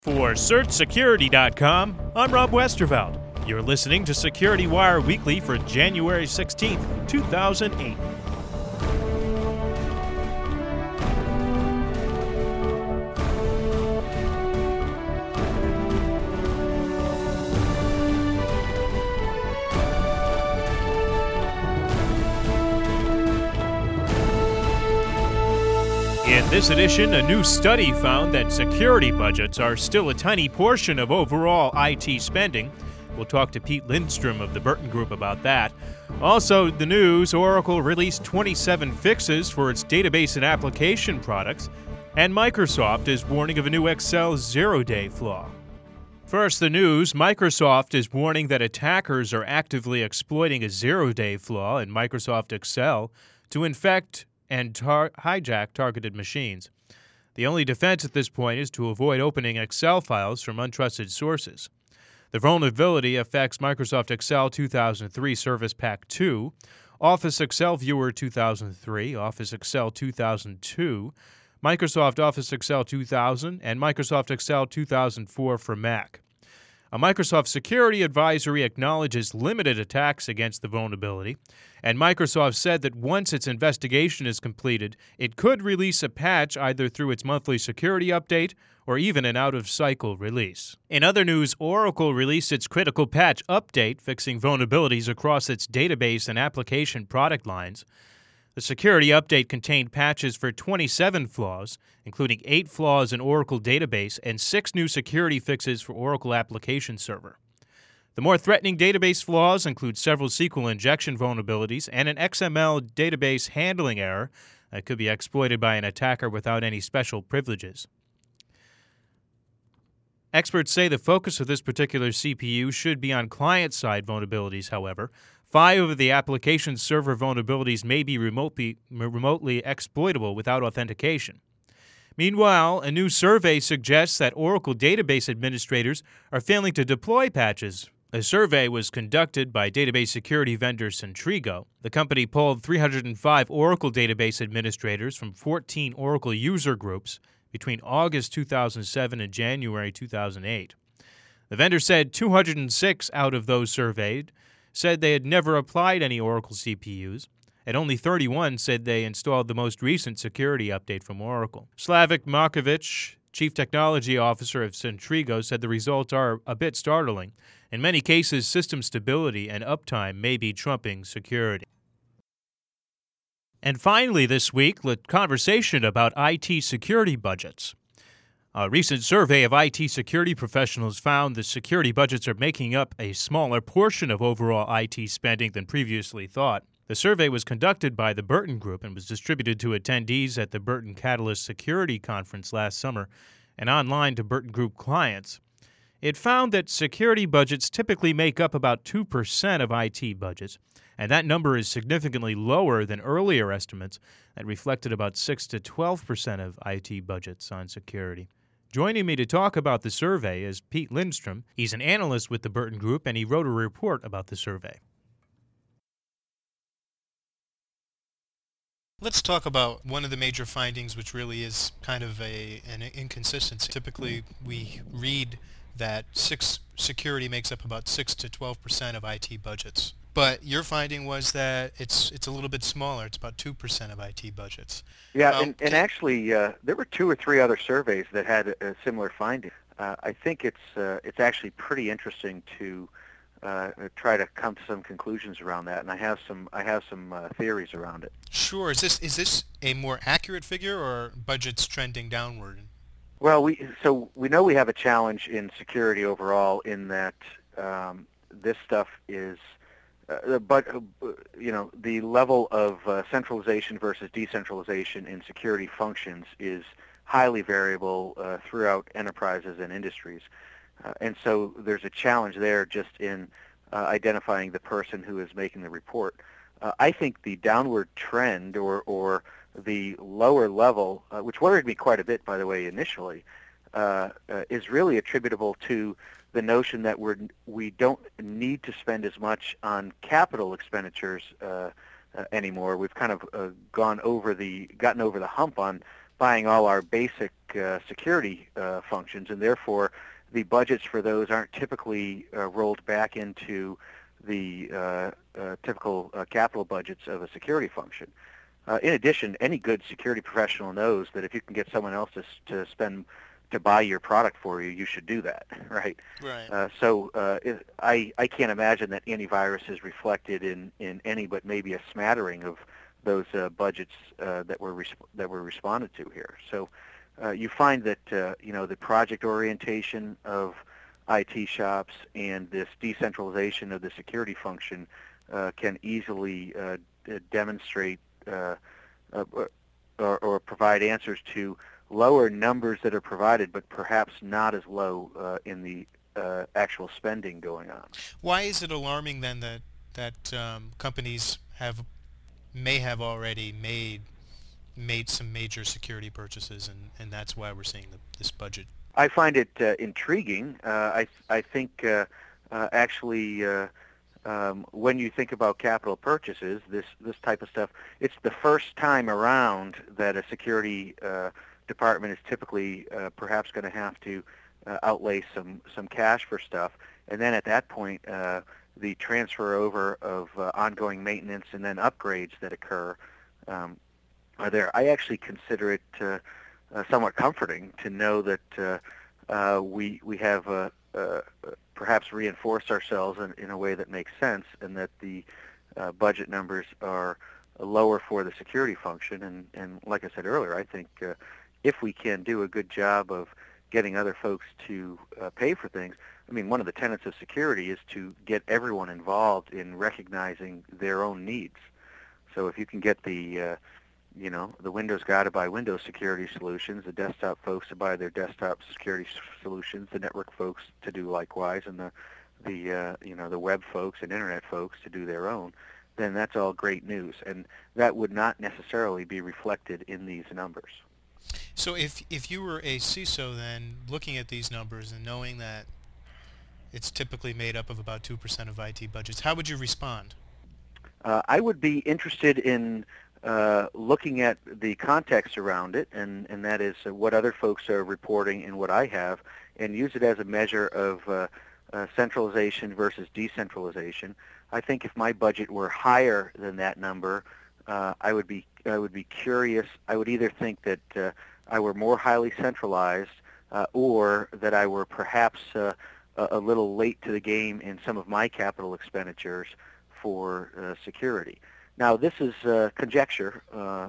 For SearchSecurity.com, I'm Rob Westerveld. You're listening to Security Wire Weekly for January 16th, 2008. In this edition, a new study found that security budgets are still a tiny portion of overall IT spending. We'll talk to Pete Lindstrom of the Burton Group about that. Also, the news, Oracle released 27 fixes for its database and application products, and Microsoft is warning of a new Excel zero-day flaw. First, the news, Microsoft is warning that attackers are actively exploiting a zero-day flaw in Microsoft Excel to infect and hijack targeted machines. The only defense at this point is to avoid opening Excel files from untrusted sources. The vulnerability affects Microsoft Excel 2003 Service Pack 2, Office Excel Viewer 2003, Office Excel 2002, Microsoft Office Excel 2000, and Microsoft Excel 2004 for Mac. A Microsoft security advisory acknowledges limited attacks against the vulnerability, and Microsoft said that once its investigation is completed, it could release a patch either through its monthly security update or even an out-of-cycle release. In other news, Oracle released its critical patch update, fixing vulnerabilities across its database and application product lines. The security update contained patches for 27 flaws, including 8 flaws in Oracle Database and 6 new security fixes for Oracle Application Server. The more threatening database flaws include several SQL injection vulnerabilities and an XML database handling error that could be exploited by an attacker without any special privileges. Experts say the focus of this particular CPU should be on client-side vulnerabilities, however. 5 of the application server vulnerabilities may be remotely exploitable without authentication. Meanwhile, a new survey suggests that Oracle database administrators are failing to deploy patches. A survey was conducted by database security vendor Centrigo. The company polled 305 Oracle database administrators from 14 Oracle user groups between August 2007 and January 2008. The vendor said 206 out of those surveyed said they had never applied any Oracle CPUs, and only 31 said they installed the most recent security update from Oracle. Slavik Markovic, Chief Technology Officer of Centrigo, said the results are a bit startling. In many cases, system stability and uptime may be trumping security. And finally this week, a conversation about IT security budgets. A recent survey of IT security professionals found that security budgets are making up a smaller portion of overall IT spending than previously thought. The survey was conducted by the Burton Group and was distributed to attendees at the Burton Catalyst Security Conference last summer and online to Burton Group clients. It found that security budgets typically make up about 2% of IT budgets, and that number is significantly lower than earlier estimates that reflected about 6 to 12% of IT budgets on security. Joining me to talk about the survey is Pete Lindstrom. He's an analyst with the Burton Group, and he wrote a report about the survey. Let's talk about one of the major findings, which really is kind of an inconsistency. Typically, we read that security makes up about 6 to 12% of IT budgets. But your finding was that it's a little bit smaller. It's about 2% of IT budgets. Yeah, and actually, there were 2 or 3 other surveys that had a similar finding. I think it's actually pretty interesting to try to come to some conclusions around that, and I have some theories around it. Sure. Is this a more accurate figure, or budgets trending downward? Well, we know we have a challenge in security overall in that this stuff is. But the level of centralization versus decentralization in security functions is highly variable throughout enterprises and industries. And so there's a challenge there just in identifying the person who is making the report. I think the downward trend or the lower level, which worried me quite a bit, by the way, initially, is really attributable to the notion that we don't need to spend as much on capital expenditures anymore. We've kind of gotten over the hump on buying all our basic security functions, and therefore the budgets for those aren't typically rolled back into the typical capital budgets of a security function. In addition, any good security professional knows that if you can get someone else to buy your product for you, you should do that, right? Right. I can't imagine that antivirus is reflected in any but maybe a smattering of those budgets that were responded to here. So you find that the project orientation of IT shops and this decentralization of the security function can easily demonstrate or provide answers to lower numbers that are provided, but perhaps not as low in the actual spending going on. Why is it alarming then that companies may have already made some major security purchases, and that's why we're seeing this budget? I find it intriguing. I think actually when you think about capital purchases, this type of stuff, it's the first time around that a security department is typically perhaps going to have to outlay some cash for stuff, and then at that point the transfer over of ongoing maintenance and then upgrades that occur are there. I actually consider it somewhat comforting to know that we have perhaps reinforced ourselves in a way that makes sense, and that the budget numbers are lower for the security function. And like I said earlier, I think if we can do a good job of getting other folks to pay for things, I mean, one of the tenets of security is to get everyone involved in recognizing their own needs. So if you can get the Windows guy to buy Windows security solutions, the desktop folks to buy their desktop security solutions, the network folks to do likewise, and the web folks and internet folks to do their own, then that's all great news. And that would not necessarily be reflected in these numbers. So if you were a CISO then, looking at these numbers and knowing that it's typically made up of about 2% of IT budgets, how would you respond? I would be interested in looking at the context around it, and that is what other folks are reporting and what I have, and use it as a measure of centralization versus decentralization. I think if my budget were higher than that number, I would be curious. I would either think that I were more highly centralized, or that I were perhaps a little late to the game in some of my capital expenditures for security. Now, this is conjecture.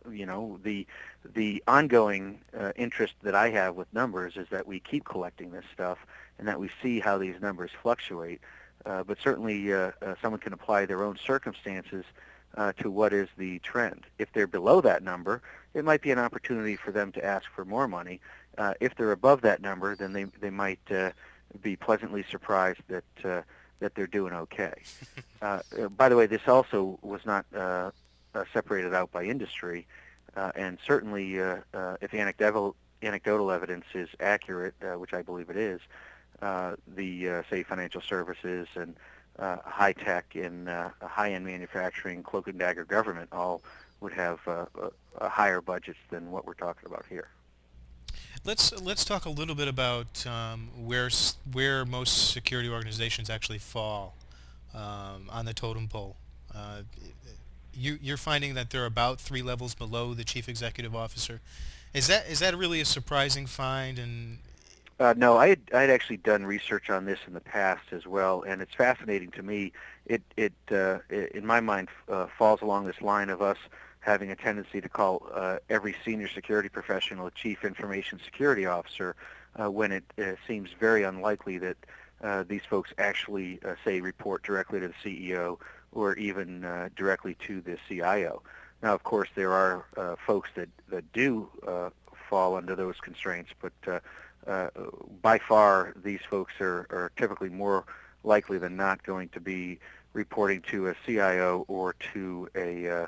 The ongoing interest that I have with numbers is that we keep collecting this stuff and that we see how these numbers fluctuate. But certainly someone can apply their own circumstances to what is the trend. If they're below that number, it might be an opportunity for them to ask for more money. If they're above that number, then they might be pleasantly surprised that they're doing okay. By the way, this also was not separated out by industry, and certainly if anecdotal evidence is accurate, which I believe it is, say financial services and high tech and high-end manufacturing, cloak and dagger government all would have higher budgets than what we're talking about here. Let's talk a little bit about where most security organizations actually fall on the totem pole. You're finding that they're about 3 levels below the chief executive officer. Is that really a surprising find? And no, I had actually done research on this in the past as well, and it's fascinating to me. It in my mind falls along this line of us having a tendency to call every senior security professional a chief information security officer, when it seems very unlikely that these folks actually, say, report directly to the CEO or even directly to the CIO. Now, of course, there are folks that do fall under those constraints, but by far these folks are typically more likely than not going to be reporting to a CIO or to a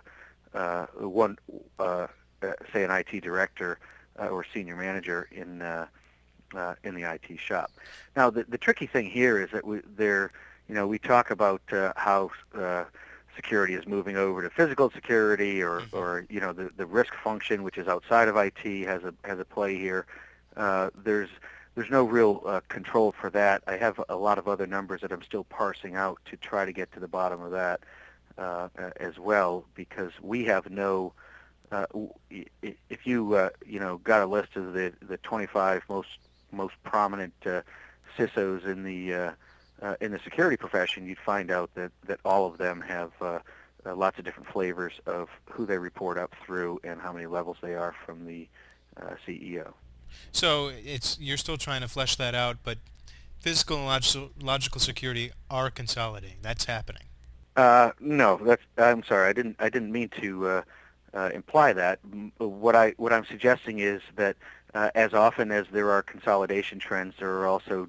say an IT director or senior manager in the IT shop. Now, the tricky thing here is that we talk about how security is moving over to physical security, or the risk function, which is outside of IT, has a play here. There's no real control for that. I have a lot of other numbers that I'm still parsing out to try to get to the bottom of that as well, because we have no. If you got a list of the 25 most prominent CISOs in the security profession, you'd find out that all of them have lots of different flavors of who they report up through and how many levels they are from the CEO. So you're still trying to flesh that out, but physical and logical security are consolidating. That's happening. No, I'm sorry. I didn't mean to imply that. What I'm suggesting is that as often as there are consolidation trends, there are also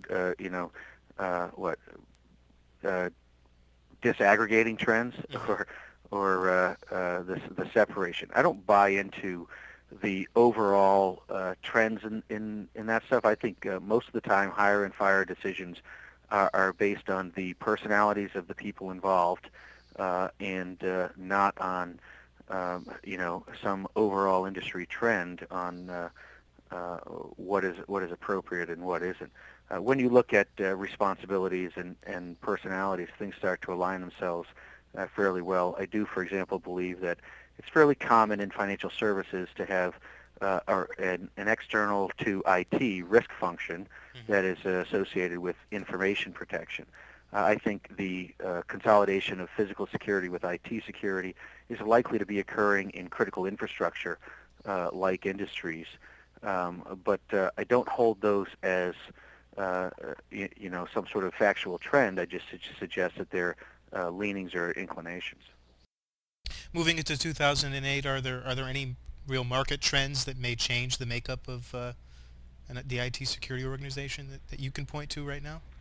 disaggregating trends or the separation. I don't buy into the overall trends in that stuff. I think most of the time hire and fire decisions are based on the personalities of the people involved and not on some overall industry trend on what is appropriate and what isn't. When you look at responsibilities and personalities, things start to align themselves fairly well. I do, for example, believe that it's fairly common in financial services to have an external to IT risk function that is associated with information protection. I think the consolidation of physical security with IT security is likely to be occurring in critical infrastructure like industries, but I don't hold those as some sort of factual trend. I just suggest that they're leanings or inclinations. Moving into 2008, are there any real market trends that may change the makeup of the IT security organization that you can point to right now?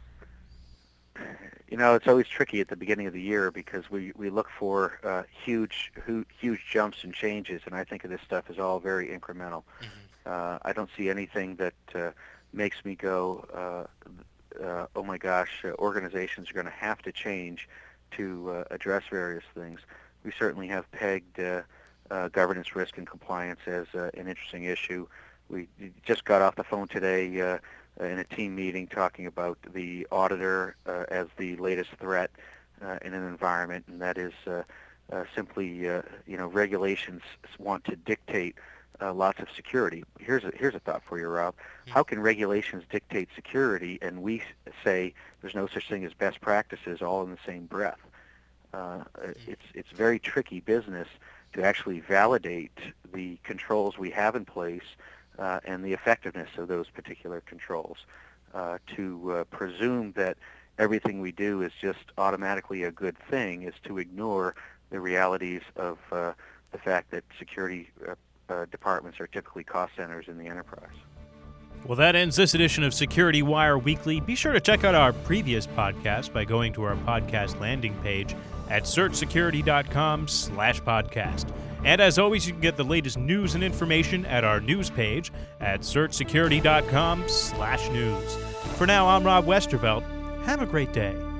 It's always tricky at the beginning of the year because we look for huge jumps and changes, and I think of this stuff as all very incremental. I don't see anything that makes me go, oh my gosh, organizations are going to have to change to address various things. We certainly have pegged governance, risk, and compliance as an interesting issue. We just got off the phone today in a team meeting talking about the auditor as the latest threat in an environment, and that is simply regulations want to dictate lots of security. Here's a thought for you, Rob. How can regulations dictate security and we say there's no such thing as best practices all in the same breath? It's very tricky business to actually validate the controls we have in place and the effectiveness of those particular controls. To presume that everything we do is just automatically a good thing is to ignore the realities of the fact that security departments are typically cost centers in the enterprise. Well, that ends this edition of Security Wire Weekly. Be sure to check out our previous podcast by going to our podcast landing page at searchsecurity.com/podcast. And as always, you can get the latest news and information at our news page at searchsecurity.com/news. For now, I'm Rob Westervelt. Have a great day.